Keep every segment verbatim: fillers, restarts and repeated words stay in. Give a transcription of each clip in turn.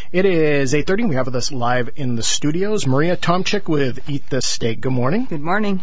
It is eight thirty. We have with us live in the studios Maria Tomczyk with Eat the Steak. Good morning. Good morning.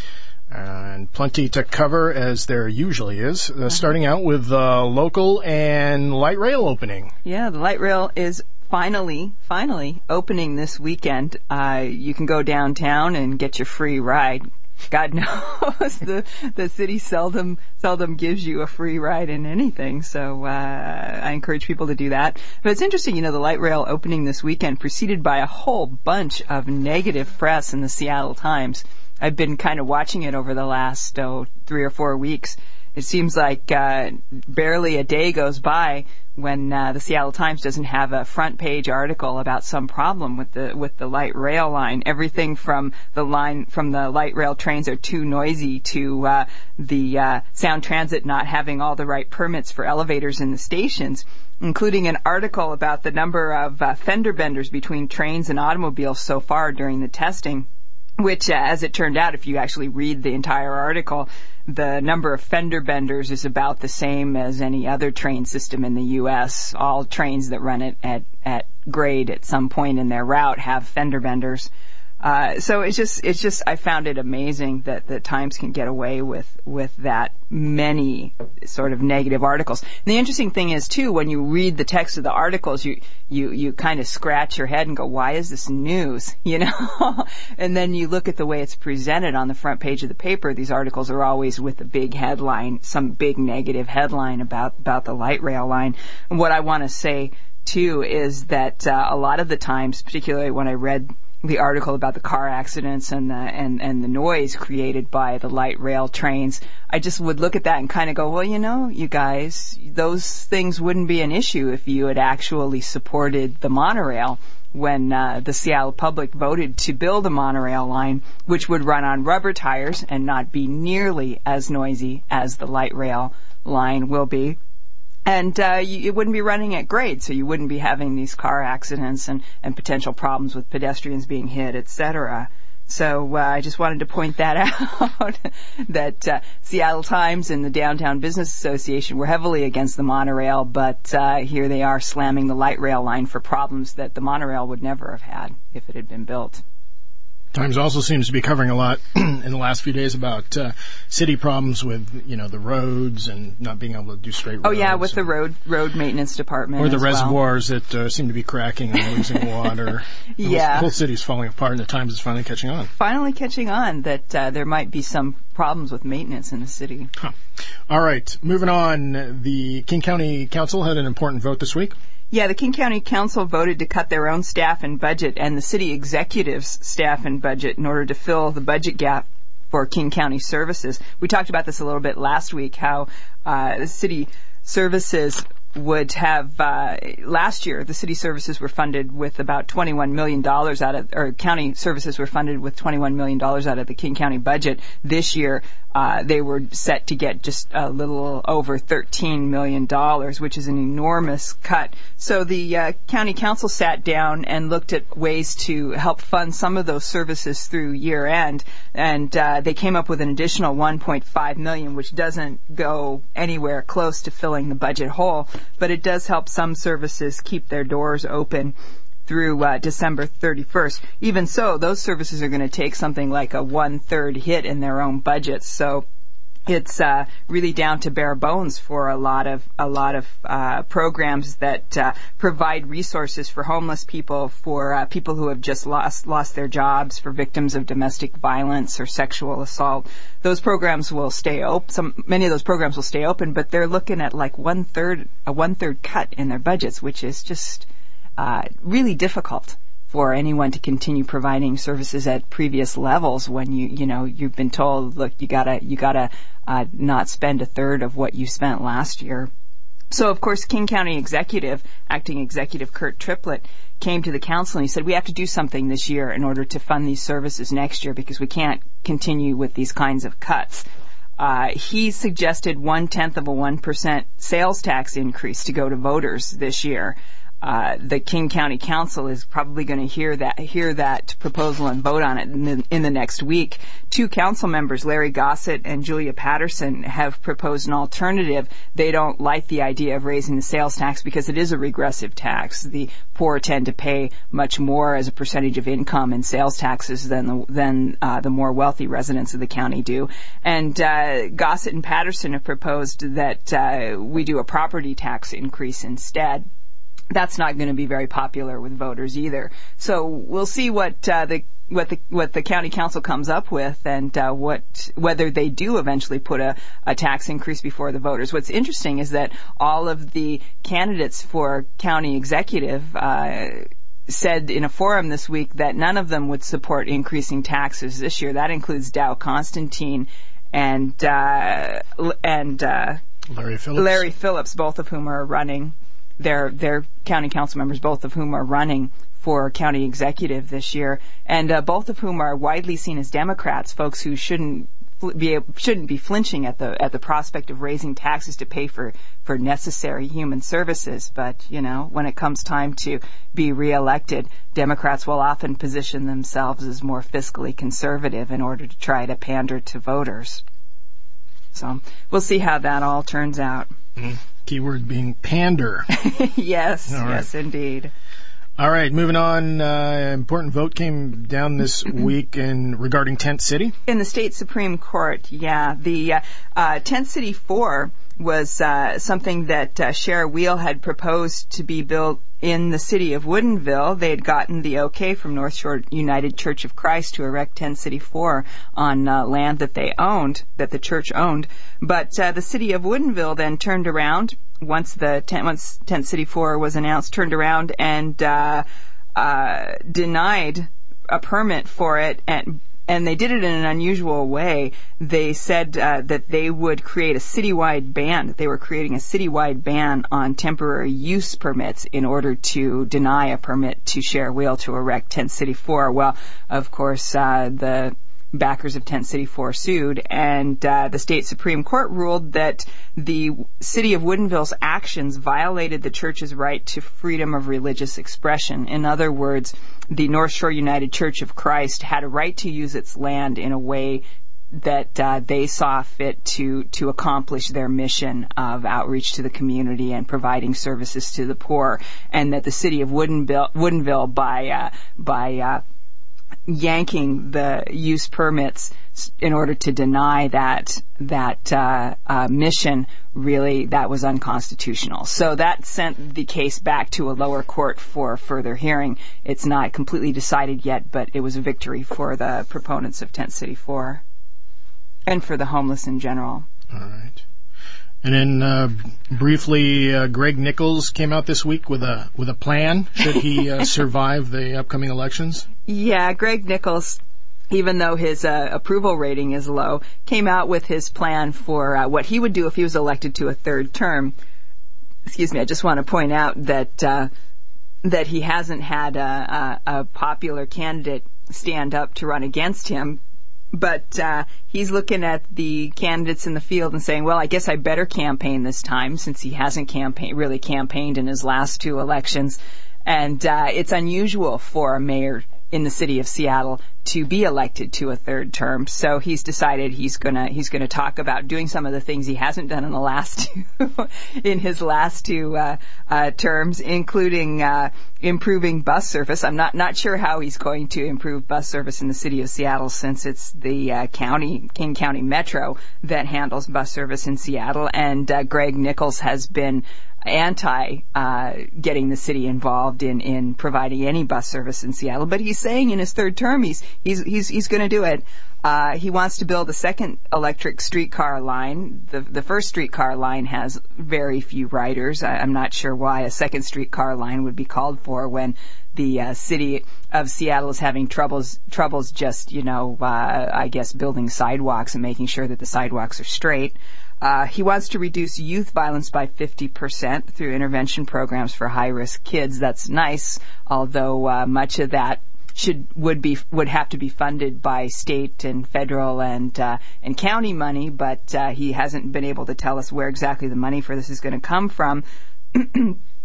And plenty to cover, as there usually is, uh, starting out with uh, local and light rail opening. Yeah, the light rail is finally, finally opening this weekend. Uh, you can go downtown and get your free ride. God knows the the city seldom seldom gives you a free ride in anything, so uh, I encourage people to do that. But it's interesting, you know, the light rail opening this weekend preceded by a whole bunch of negative press in the Seattle Times. I've been kind of watching it over the last oh, three or four weeks. It seems like uh, barely a day goes by when uh, the Seattle Times doesn't have a front page article about some problem with the with the light rail line. Everything from the line from the light rail trains are too noisy to uh, the uh, Sound Transit not having all the right permits for elevators in the stations, including an article about the number of uh, fender benders between trains and automobiles so far during the testing, which, uh, as it turned out, if you actually read the entire article, the number of fender benders is about the same as any other train system in the U S All trains that run it at, at grade at some point in their route have fender benders. Uh, so it's just, it's just, I found it amazing that the Times can get away with, with that many sort of negative articles. And the interesting thing is, too, when you read the text of the articles, you, you, you kind of scratch your head and go, why is this news? You know? And then you look at the way it's presented on the front page of the paper. These articles are always with a big headline, some big negative headline about, about the light rail line. And what I want to say, too, is that uh, a lot of the times, particularly when I read the article about the car accidents and the and, and the noise created by the light rail trains, I just would look at that and kind of go, well, you know, you guys, those things wouldn't be an issue if you had actually supported the monorail when uh, the Seattle public voted to build a monorail line, which would run on rubber tires and not be nearly as noisy as the light rail line will be. And uh, you, it wouldn't be running at grade, so you wouldn't be having these car accidents and, and potential problems with pedestrians being hit, et cetera. So uh, I just wanted to point that out, that uh, Seattle Times and the Downtown Business Association were heavily against the monorail, but uh, here they are slamming the light rail line for problems that the monorail would never have had if it had been built. Times also seems to be covering a lot in the last few days about uh, city problems with, you know, the roads and not being able to do straight roads. Oh, yeah, with the road road maintenance department. Or the as reservoirs well. that uh, seem to be cracking and losing water. Yeah. The whole city's falling apart, and the Times is finally catching on. Finally catching on that uh, there might be some problems with maintenance in the city. Huh. All right, moving on. The King County Council had an important vote this week. Yeah, the King County Council voted to cut their own staff and budget and the city executive's staff and budget in order to fill the budget gap for King County services. We talked about this a little bit last week, how uh, the city services would have, uh, last year, the city services were funded with about twenty-one million dollars out of, or county services were funded with twenty-one million dollars out of the King County budget. This year, uh, they were set to get just a little over thirteen million dollars, which is an enormous cut. So the uh, county council sat down and looked at ways to help fund some of those services through year end, and uh, they came up with an additional one point five million dollars, which doesn't go anywhere close to filling the budget hole, but it does help some services keep their doors open through uh, December thirty-first. Even so, those services are going to take something like a one-third hit in their own budgets. So it's uh, really down to bare bones for a lot of a lot of uh, programs that uh, provide resources for homeless people, for uh, people who have just lost lost their jobs, for victims of domestic violence or sexual assault. Those programs will stay open. Some many of those programs will stay open, but they're looking at like one third a one third cut in their budgets, which is just uh, really difficult for anyone to continue providing services at previous levels when you you know you've been told, look, you gotta you gotta uh, not spend a third of what you spent last year. So of course, King County Executive, Acting Executive Kurt Triplett, came to the council and he said, we have to do something this year in order to fund these services next year because we can't continue with these kinds of cuts. Uh, he suggested one tenth of a one percent sales tax increase to go to voters this year. uh, the King County Council is probably going to hear that hear that proposal and vote on it in the, in the next week. Two council members, Larry Gossett and Julia Patterson, have proposed an alternative. They don't like the idea of raising the sales tax because it is a regressive tax. The poor tend to pay much more as a percentage of income in sales taxes than the, than uh, the more wealthy residents of the county do. And uh, Gossett and Patterson have proposed that uh, we do a property tax increase instead. That's not going to be very popular with voters either. So we'll see what uh, the what the what the county council comes up with, and uh, what whether they do eventually put a, a tax increase before the voters. What's interesting is that all of the candidates for county executive uh, said in a forum this week that none of them would support increasing taxes this year. That includes Dow Constantine and uh, and uh, Larry Phillips. Larry Phillips, both of whom are running. They're, they're county council members, both of whom are running for county executive this year, and uh, both of whom are widely seen as Democrats, folks who shouldn't be shouldn't be flinching at the at the prospect of raising taxes to pay for, for necessary human services. But you know, when it comes time to be reelected, Democrats will often position themselves as more fiscally conservative in order to try to pander to voters. So we'll see how that all turns out. Mm. Keyword being pander. Yes, right. Yes, indeed. All right, moving on. Uh, important vote came down this week in regarding Tent City. In the state Supreme Court, yeah. The uh, uh, Tent City four was uh, something that uh, Shara Wheel had proposed to be built in the city of Woodinville. They had gotten the okay from North Shore United Church of Christ to erect Tent City four on uh, land that they owned, that the church owned. But uh, the city of Woodinville then turned around once the tent, once Tent City four was announced, turned around and uh, uh, denied a permit for it, and and they did it in an unusual way. They said uh, that they would create a citywide ban, that they were creating a citywide ban on temporary use permits in order to deny a permit to Shara Wheel to erect Tent City four. Well, of course, uh, the backers of Tent City four sued, and uh, the state Supreme Court ruled that the city of Woodinville's actions violated the church's right to freedom of religious expression. In other words, the North Shore United Church of Christ had a right to use its land in a way that uh, they saw fit to to accomplish their mission of outreach to the community and providing services to the poor, and that the city of Woodinville, Woodinville by uh, by uh, yanking the use permits in order to deny that that uh, uh, mission, really, that was unconstitutional. So that sent the case back to a lower court for further hearing. It's not completely decided yet, but it was a victory for the proponents of Tent City four and for the homeless in general. All right. And then uh, briefly, uh, Greg Nichols came out this week with a with a plan should he uh, survive the upcoming elections. Yeah, Greg Nichols, even though his uh, approval rating is low, came out with his plan for uh, what he would do if he was elected to a third term. Excuse me, I just want to point out that uh, that he hasn't had a, a, a popular candidate stand up to run against him. But uh, he's looking at the candidates in the field and saying, well, I guess I better campaign this time since he hasn't campaign, really campaigned in his last two elections. And uh, it's unusual for a mayor in the city of Seattle to be elected to a third term. So he's decided he's gonna he's gonna talk about doing some of the things he hasn't done in the last two in his last two uh, uh, terms, including uh, improving bus service. I'm not not sure how he's going to improve bus service in the city of Seattle, since it's the uh, county King County Metro that handles bus service in Seattle. And uh, Greg Nichols has been anti uh, getting the city involved in, in providing any bus service in Seattle, but he's saying in his third term he's he's he's he's going to do it. Uh, he wants to build a second electric streetcar line. The the first streetcar line has very few riders. I, I'm not sure why a second streetcar line would be called for when the uh, city of Seattle is having troubles troubles just you know uh, I guess building sidewalks and making sure that the sidewalks are straight. Uh, he wants to reduce youth violence by fifty percent through intervention programs for high-risk kids. That's nice, although uh, much of that should would be would have to be funded by state and federal and uh, and county money. But uh, he hasn't been able to tell us where exactly the money for this is going to come from.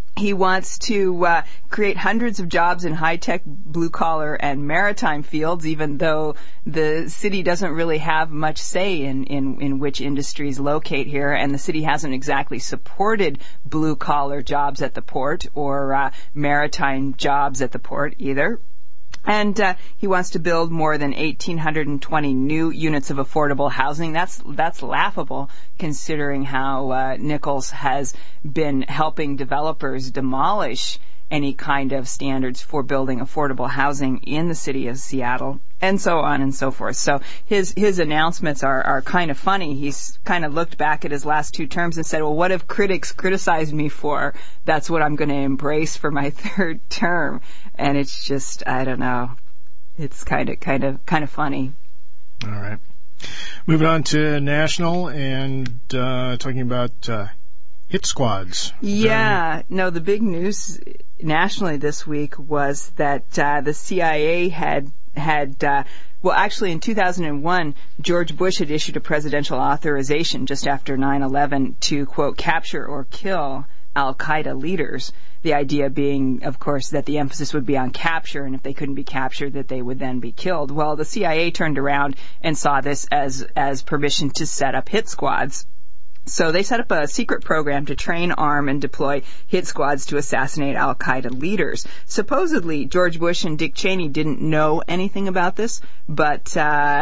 He wants to uh, create hundreds of jobs in high-tech, blue-collar, and maritime fields, even though the city doesn't really have much say in, in, in which industries locate here, and the city hasn't exactly supported blue-collar jobs at the port or uh, maritime jobs at the port either. And uh, he wants to build more than one thousand eight hundred twenty new units of affordable housing. That's that's laughable, considering how uh, Nichols has been helping developers demolish any kind of standards for building affordable housing in the city of Seattle, and so on and so forth. So his his announcements are, are kind of funny. He's kind of looked back at his last two terms and said, well, what have critics criticized me for? That's what I'm going to embrace for my third term. And it's just, I don't know. It's kind of kind of kind of funny. All right. Moving on to national and uh, talking about uh, hit squads. Yeah. Very... No, the big news nationally this week was that uh, the C I A had had uh, well, actually, in two thousand one, George Bush had issued a presidential authorization just after nine eleven to, quote, capture or kill al-Qaeda leaders. The idea being, of course, that the emphasis would be on capture, and if they couldn't be captured, that they would then be killed. Well, the C I A turned around and saw this as as permission to set up hit squads. So they set up a secret program to train, arm, and deploy hit squads to assassinate al-Qaeda leaders. Supposedly, George Bush and Dick Cheney didn't know anything about this, but uh,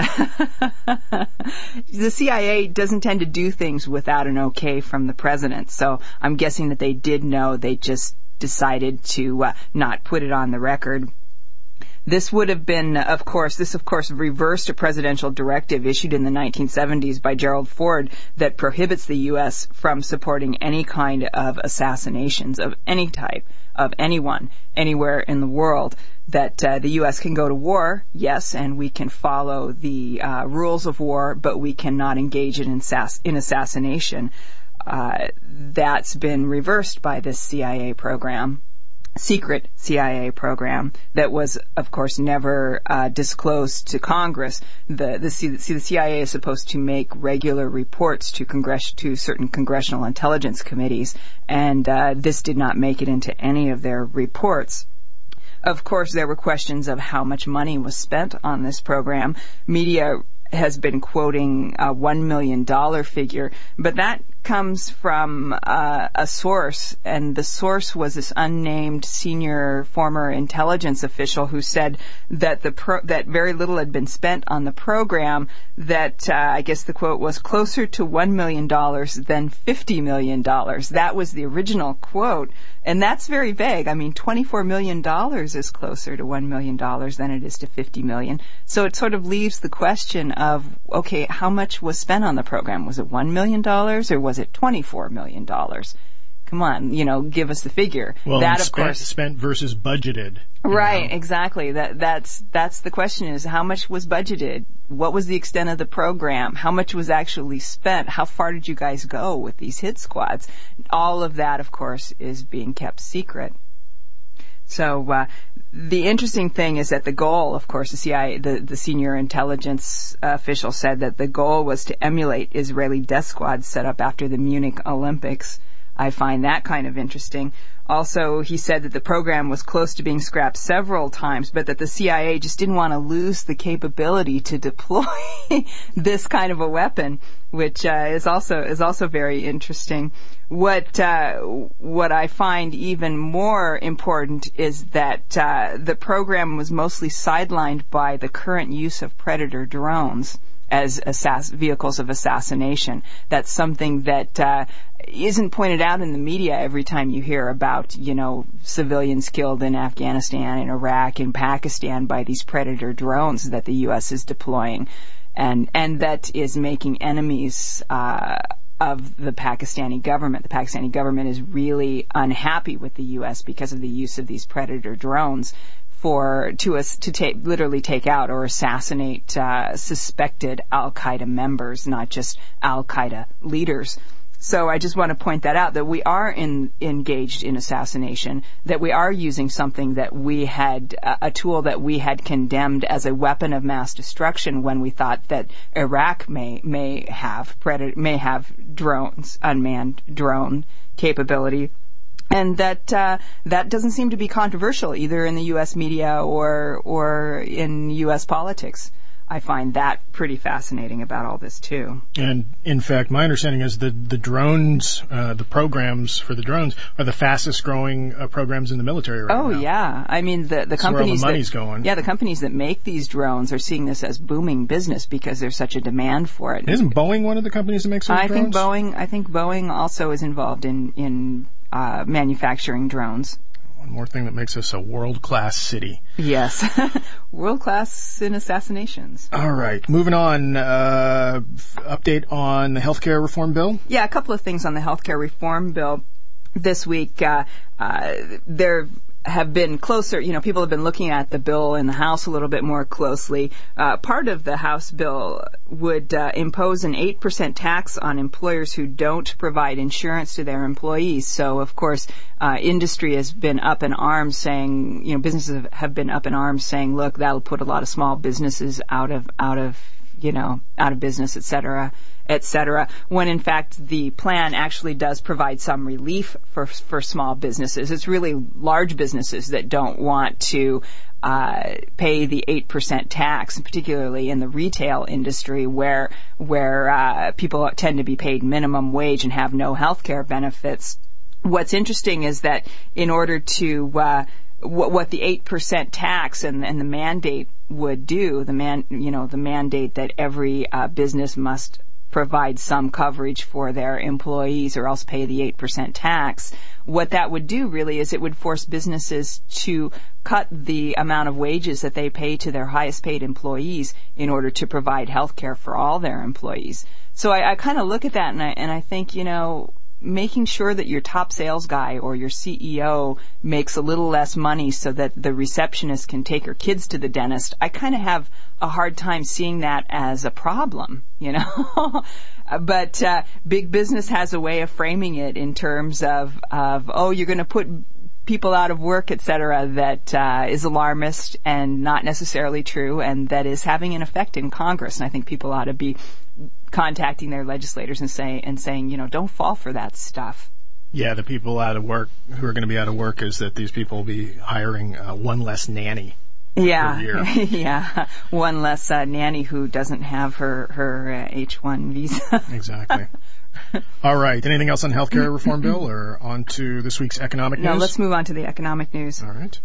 the C I A doesn't tend to do things without an okay from the president. So I'm guessing that they did know. They just decided to uh, not put it on the record. This would have been, of course, this of course reversed a presidential directive issued in the nineteen seventies by Gerald Ford that prohibits the U S from supporting any kind of assassinations of any type of anyone, anywhere in the world. That uh, the U S can go to war, yes, and we can follow the uh, rules of war, but we cannot engage in, assass- in assassination. Uh, that's been reversed by this C I A program. Secret C I A program that was, of course, never uh, disclosed to Congress. The the, C, the C I A is supposed to make regular reports to Congress to certain congressional intelligence committees, and uh, this did not make it into any of their reports. Of course, there were questions of how much money was spent on this program. Media has been quoting a one million dollars figure, but that comes from uh, a source, and the source was this unnamed senior former intelligence official who said that the pro- that very little had been spent on the program, that uh, I guess the quote was closer to one million dollars than fifty million dollars. That was the original quote, and that's very vague. I mean, twenty-four million dollars is closer to one million dollars than it is to fifty million dollars. So it sort of leaves the question of, okay, how much was spent on the program? Was it one million dollars or was it twenty-four million dollars? Come on, you know, give us the figure. Well, that, of spent, course, spent versus budgeted. Right, know? exactly. That that's that's the question: is how much was budgeted? What was the extent of the program? How much was actually spent? How far did you guys go with these hit squads? All of that, of course, is being kept secret. So uh, the interesting thing is that the goal, of course, the C I A, the, the senior intelligence official said that the goal was to emulate Israeli death squads set up after the Munich Olympics. I find that kind of interesting. Also, he said that the program was close to being scrapped several times, but that the C I A just didn't want to lose the capability to deploy this kind of a weapon, which uh, is also is also very interesting. What uh, what I find even more important is that uh, the program was mostly sidelined by the current use of Predator drones as assass- vehicles of assassination. That's something that uh, isn't pointed out in the media every time you hear about, you know, civilians killed in Afghanistan, in Iraq, in Pakistan by these Predator drones that the U S is deploying, and and that is making enemies uh, of the Pakistani government. The Pakistani government is really unhappy with the U S because of the use of these Predator drones for to us to take literally take out or assassinate uh, suspected al-Qaeda members, not just al-Qaeda leaders. So I just want to point that out, that we are in, engaged in assassination, that we are using something that we had, a tool that we had condemned as a weapon of mass destruction when we thought that Iraq may may have predator, may have drones, unmanned drone capability. And that uh, that doesn't seem to be controversial either in the U S media or or in U S politics. I find that pretty fascinating about all this too. And in fact, my understanding is that the drones, uh, the programs for the drones, are the fastest growing uh, programs in the military right oh, now. Oh yeah, I mean the the That's companies where all the money's that going. yeah the companies that make these drones are seeing this as booming business because there's such a demand for it. Isn't Boeing one of the companies that makes those I drones? think Boeing. I think Boeing also is involved in in uh, manufacturing drones. One more thing that makes us a world-class city. Yes. World-class in assassinations. All right. Moving on. Uh, update on the healthcare reform bill? Yeah, a couple of things on the healthcare reform bill this week. Uh, uh, there have been closer, you know, people have been looking at the bill in the House a little bit more closely. Uh, part of the House bill would uh, impose an eight percent tax on employers who don't provide insurance to their employees. So, of course, uh, industry has been up in arms saying, you know, businesses have been up in arms saying, look, that'll put a lot of small businesses out of, out of, you know, out of business, et cetera, et cetera, when in fact the plan actually does provide some relief for for small businesses. It's really large businesses that don't want to uh, pay the eight percent tax, particularly in the retail industry where where uh, people tend to be paid minimum wage and have no health care benefits. What's interesting is that in order to uh, what, what the eight percent tax and, and the mandate would do, the man, you know, the mandate that every uh, business must provide some coverage for their employees or else pay the eight percent tax. What that would do really is it would force businesses to cut the amount of wages that they pay to their highest paid employees in order to provide health care for all their employees. So I, I kind of look at that and I, and I think, you know, making sure that your top sales guy or your C E O makes a little less money so that the receptionist can take her kids to the dentist, I kind of have a hard time seeing that as a problem, you know. But uh, big business has a way of framing it in terms of, of oh, you're going to put people out of work, et cetera, that uh, is alarmist and not necessarily true, and that is having an effect in Congress. And I think people ought to be contacting their legislators and say and saying, you know, don't fall for that stuff. Yeah, the people out of work who are going to be out of work is that these people will be hiring uh, one less nanny. Yeah, per year. yeah, one less uh, nanny who doesn't have her her uh, H one visa. Exactly. All right. Anything else on healthcare reform bill, or on to this week's economic news? No, let's move on to the economic news. All right.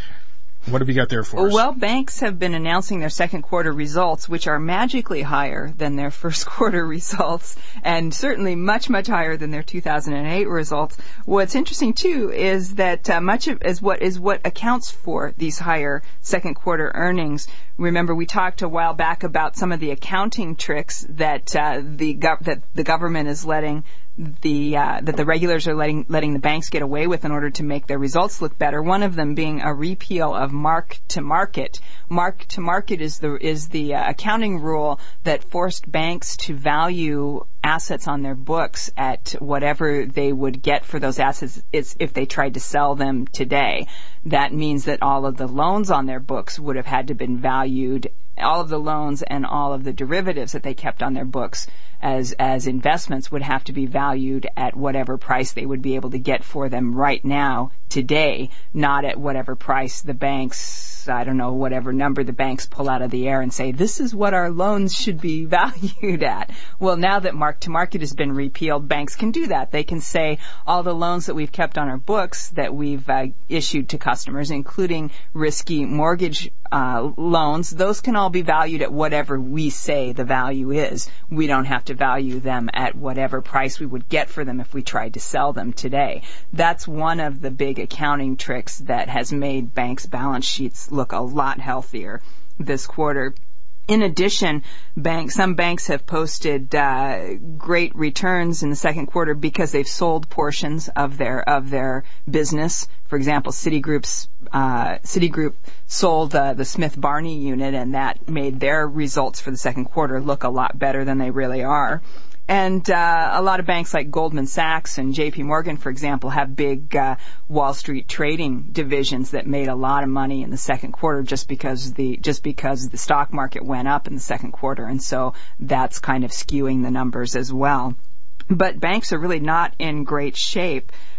What have you got there for us? Well, banks have been announcing their second quarter results, which are magically higher than their first quarter results, and certainly much, much higher than their two thousand eight results. What's interesting too is that uh, much of is what is what accounts for these higher second quarter earnings. Remember, we talked a while back about some of the accounting tricks that uh, the gov- that the government is letting. The uh, that the regulators are letting letting the banks get away with in order to make their results look better. One of them being a repeal of mark to market. Mark to market is the is the uh, accounting rule that forced banks to value assets on their books at whatever they would get for those assets if they tried to sell them today. That means that all of the loans on their books would have had to been valued. All of the loans and all of the derivatives that they kept on their books as as investments would have to be valued at whatever price they would be able to get for them right now, today, not at whatever price the banks, I don't know, whatever number the banks pull out of the air and say, this is what our loans should be valued at. Well, now that mark-to-market has been repealed, banks can do that. They can say all the loans that we've kept on our books that we've uh, issued to customers, including risky mortgage uh, loans, those can all be valued at whatever we say the value is. We don't have to value them at whatever price we would get for them if we tried to sell them today. That's one of the big accounting tricks that has made banks' balance sheets look a lot healthier this quarter. In addition, banks, some banks have posted uh, great returns in the second quarter because they've sold portions of their of their business. For example, Citigroup's uh, Citigroup sold uh, the Smith Barney unit, and that made their results for the second quarter look a lot better than they really are. And uh, a lot of banks like Goldman Sachs and J P Morgan, for example, have big uh, Wall Street trading divisions that made a lot of money in the second quarter just because the just because the stock market went up in the second quarter, and so that's kind of skewing the numbers as well. But banks are really not in great shape.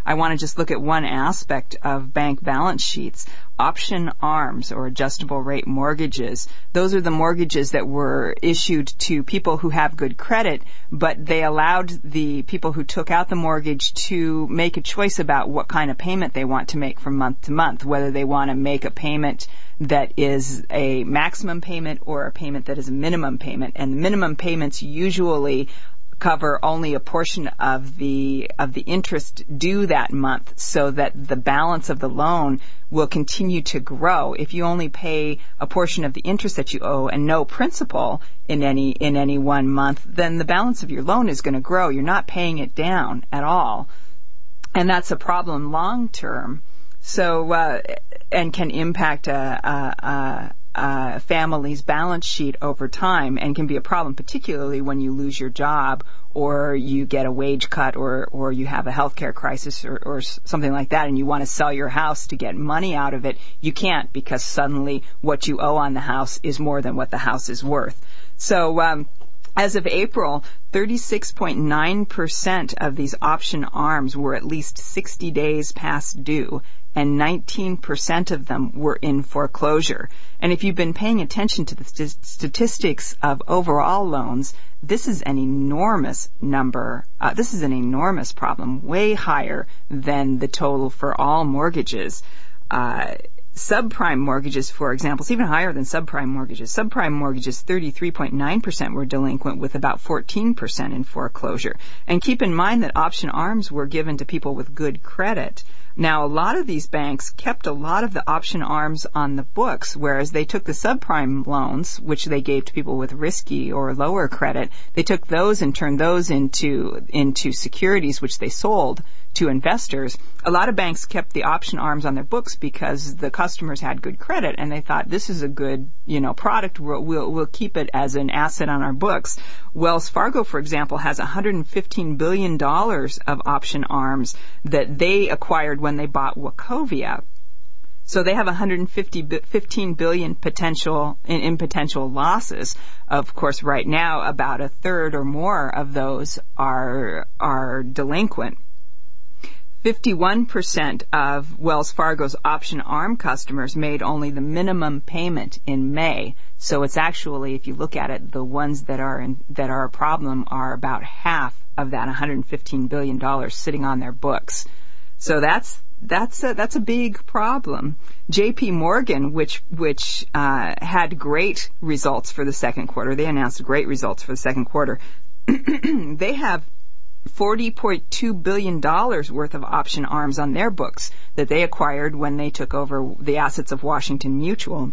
I want to just look at one aspect of bank balance sheets. Option arms or adjustable rate mortgages. Those are the mortgages that were issued to people who have good credit, but they allowed the people who took out the mortgage to make a choice about what kind of payment they want to make from month to month, whether they want to make a payment that is a maximum payment or a payment that is a minimum payment. And the minimum payments usually cover only a portion of the of the interest due that month, so that the balance of the loan will continue to grow. If you only pay a portion of the interest that you owe and no principal in any in any one month, then the balance of your loan is going to grow. You're not paying it down at all, and that's a problem long term. So uh, and can impact a, a, a Uh, family's balance sheet over time, and can be a problem particularly when you lose your job or you get a wage cut or or you have a healthcare crisis or, or something like that, and you want to sell your house to get money out of it. You can't, because suddenly what you owe on the house is more than what the house is worth. So um, as of April, thirty-six point nine percent of these option arms were at least sixty days past due, and nineteen percent of them were in foreclosure. And if you've been paying attention to the st- statistics of overall loans, this is an enormous number. Uh, this is an enormous problem, way higher than the total for all mortgages. Uh, subprime mortgages, for example, is even higher than subprime mortgages. Subprime mortgages, thirty-three point nine percent were delinquent, with about fourteen percent in foreclosure. And keep in mind that option arms were given to people with good credit. Now, a lot of these banks kept a lot of the option arms on the books, whereas they took the subprime loans, which they gave to people with risky or lower credit, they took those and turned those into into securities, which they sold to investors. A lot of banks kept the option arms on their books because the customers had good credit, and they thought, this is a good, you know, product. We'll, we'll, we'll keep it as an asset on our books. Wells Fargo, for example, has one hundred fifteen billion dollars of option arms that they acquired when they bought Wachovia. So they have one hundred fifteen billion potential in, in potential losses. Of course, right now, about a third or more of those are are delinquent. fifty-one percent of Wells Fargo's option arm customers made only the minimum payment in May. So it's actually, if you look at it, the ones that are in, that are a problem are about half of that one hundred fifteen billion dollars sitting on their books. So that's that's a, that's a big problem. J P Morgan, which which uh, had great results for the second quarter, they announced great results for the second quarter. They have forty point two billion dollars worth of option arms on their books that they acquired when they took over the assets of Washington Mutual.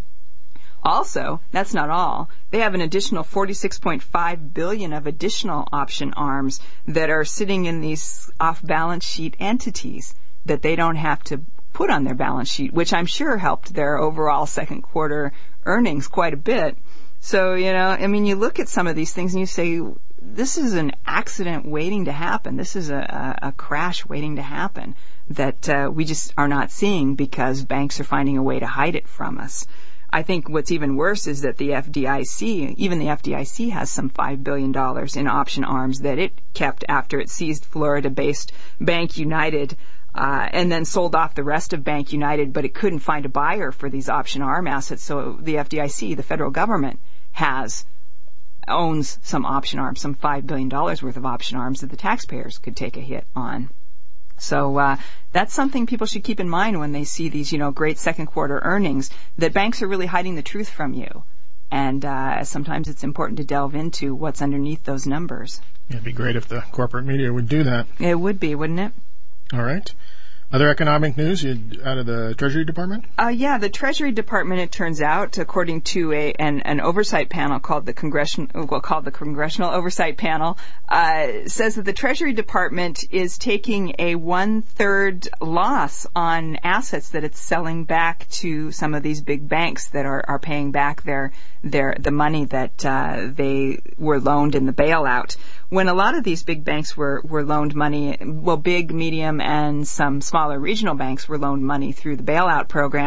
Also, that's not all. They have an additional forty-six point five billion dollars of additional option arms that are sitting in these off-balance sheet entities that they don't have to put on their balance sheet, which I'm sure helped their overall second quarter earnings quite a bit. So, you know, I mean, you look at some of these things and you say, this is an accident waiting to happen. This is a, a, a crash waiting to happen that uh, we just are not seeing because banks are finding a way to hide it from us. I think what's even worse is that the F D I C, even the F D I C has some five billion dollars in option arms that it kept after it seized Florida-based Bank United uh, and then sold off the rest of Bank United, but it couldn't find a buyer for these option arm assets. So the F D I C, the federal government, has owns some option arms, some five billion dollars worth of option arms that the taxpayers could take a hit on. So uh, that's something people should keep in mind when they see these, you know, great second quarter earnings, that banks are really hiding the truth from you. And uh, sometimes it's important to delve into what's underneath those numbers. It'd be great if the corporate media would do that. It would be, wouldn't it? All right. Other economic news out of the Treasury Department? Uh, yeah, the Treasury Department, it turns out, according to a an, an oversight panel called the Congressional, well, called the Congressional Oversight Panel, uh, says that the Treasury Department is taking a one-third loss on assets that it's selling back to some of these big banks that are, are paying back their their the money that uh, they were loaned in the bailout. When a lot of these big banks were, were loaned money, well, big, medium, and some smaller regional banks were loaned money through the bailout program,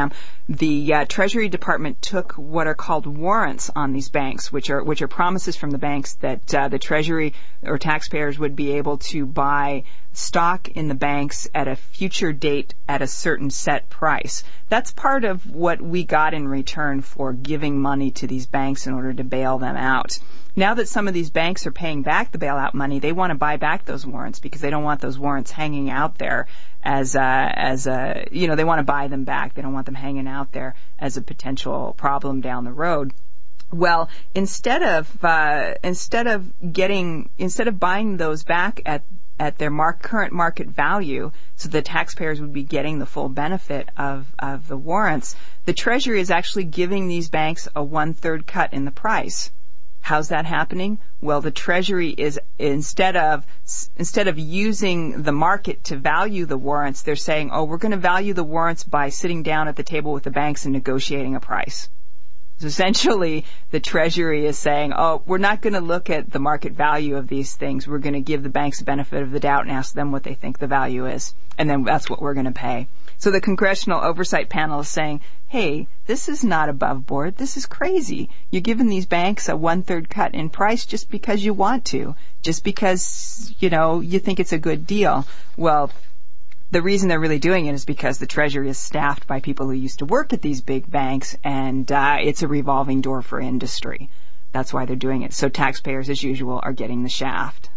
the uh, Treasury Department took what are called warrants on these banks, which are which are promises from the banks that uh, the Treasury or taxpayers would be able to buy stock in the banks at a future date at a certain set price. That's part of what we got in return for giving money to these banks in order to bail them out. Now that some of these banks are paying back the bailout money, they want to buy back those warrants because they don't want those warrants hanging out there as a, as a, you know, they want to buy them back. They don't want them hanging out there as a potential problem down the road. Well, instead of, uh, instead of getting, instead of buying those back at at their mark, current market value, so the taxpayers would be getting the full benefit of, of the warrants, the Treasury is actually giving these banks a one-third cut in the price. How's that happening? Well, the Treasury is, instead of instead of using the market to value the warrants, they're saying, oh, we're going to value the warrants by sitting down at the table with the banks and negotiating a price. So essentially, the Treasury is saying, oh, we're not going to look at the market value of these things. We're going to give the banks the benefit of the doubt and ask them what they think the value is. And then that's what we're going to pay. So the Congressional Oversight Panel is saying, hey, this is not above board. This is crazy. You're giving these banks a one-third cut in price just because you want to, just because, you know, you think it's a good deal. Well, the reason they're really doing it is because the Treasury is staffed by people who used to work at these big banks, and uh, it's a revolving door for industry. That's why they're doing it. So taxpayers, as usual, are getting the shaft.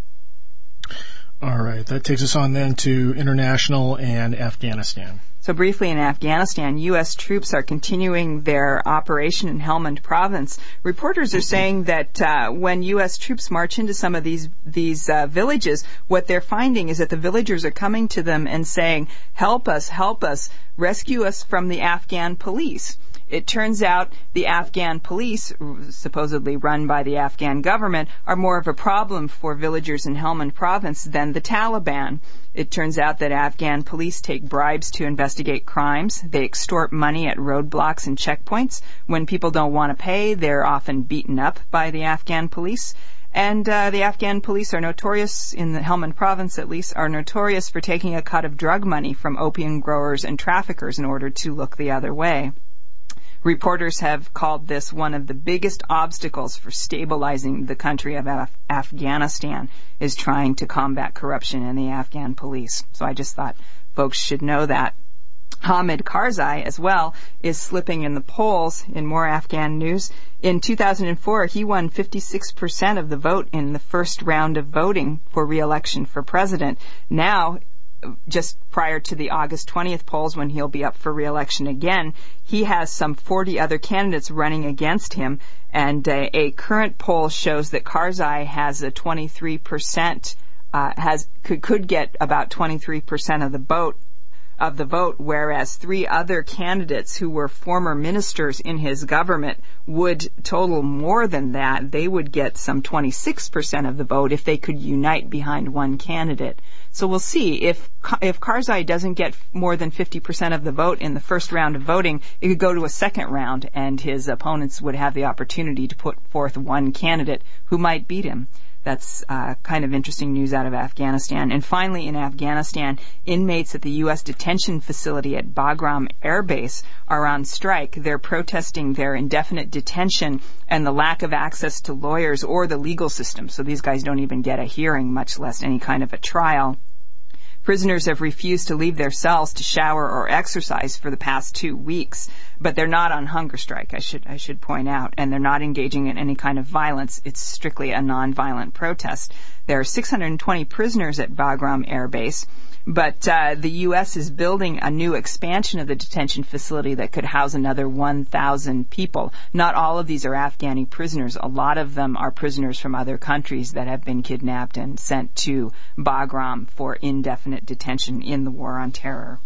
All right. That takes us on then to international and Afghanistan. So briefly, in Afghanistan, U S troops are continuing their operation in Helmand province. Reporters are saying that uh, when U S troops march into some of these these uh, villages, what they're finding is that the villagers are coming to them and saying, help us, help us, rescue us from the Afghan police. It turns out the Afghan police, supposedly run by the Afghan government, are more of a problem for villagers in Helmand province than the Taliban. It turns out that Afghan police take bribes to investigate crimes. They extort money at roadblocks and checkpoints. When people don't want to pay, they're often beaten up by the Afghan police. And uh, the Afghan police are notorious, in the Helmand province at least, are notorious for taking a cut of drug money from opium growers and traffickers in order to look the other way. Reporters have called this one of the biggest obstacles for stabilizing the country of Af- Afghanistan, is trying to combat corruption in the Afghan police. So I just thought folks should know that. Hamid Karzai, as well, is slipping in the polls. In more Afghan news, in two thousand four, he won fifty-six percent of the vote in the first round of voting for re-election for president. Now, just prior to the August twentieth polls, when he'll be up for re-election again, he has some forty other candidates running against him, and uh, a current poll shows that Karzai has a twenty-three percent, uh, has could could get about twenty-three percent of the vote. of the vote, whereas three other candidates who were former ministers in his government would total more than that. They would get some twenty-six percent of the vote if they could unite behind one candidate. So we'll see. If if Karzai doesn't get more than fifty percent of the vote in the first round of voting, it could go to a second round, and his opponents would have the opportunity to put forth one candidate who might beat him. That's uh, kind of interesting news out of Afghanistan. And finally, in Afghanistan, inmates at the U S detention facility at Bagram Air Base are on strike. They're protesting their indefinite detention and the lack of access to lawyers or the legal system. So these guys don't even get a hearing, much less any kind of a trial. Prisoners have refused to leave their cells to shower or exercise for the past two weeks, but they're not on hunger strike, I should I should point out, and they're not engaging in any kind of violence. It's strictly a nonviolent protest. There are six hundred twenty prisoners at Bagram Air Base, but uh, the U S is building a new expansion of the detention facility that could house another one thousand people. Not all of these are Afghani prisoners. A lot of them are prisoners from other countries that have been kidnapped and sent to Bagram for indefinite detention in the war on terror.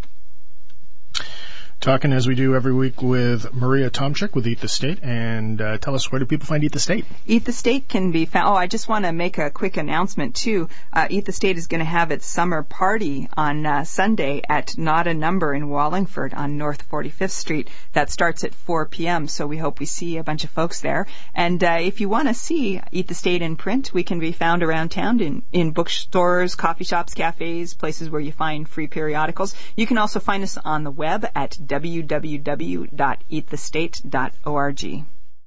Talking as we do every week with Maria Tomczyk with Eat the State, and uh, tell us, where do people find Eat the State? Eat the State can be found. Oh, I just want to make a quick announcement too. Uh, Eat the State is going to have its summer party on uh, Sunday at Not a Number in Wallingford on North forty-fifth Street. That starts at four p.m. So we hope we see a bunch of folks there. And uh, if you want to see Eat the State in print, we can be found around town in in bookstores, coffee shops, cafes, places where you find free periodicals. You can also find us on the web at w w w dot eat the state dot org.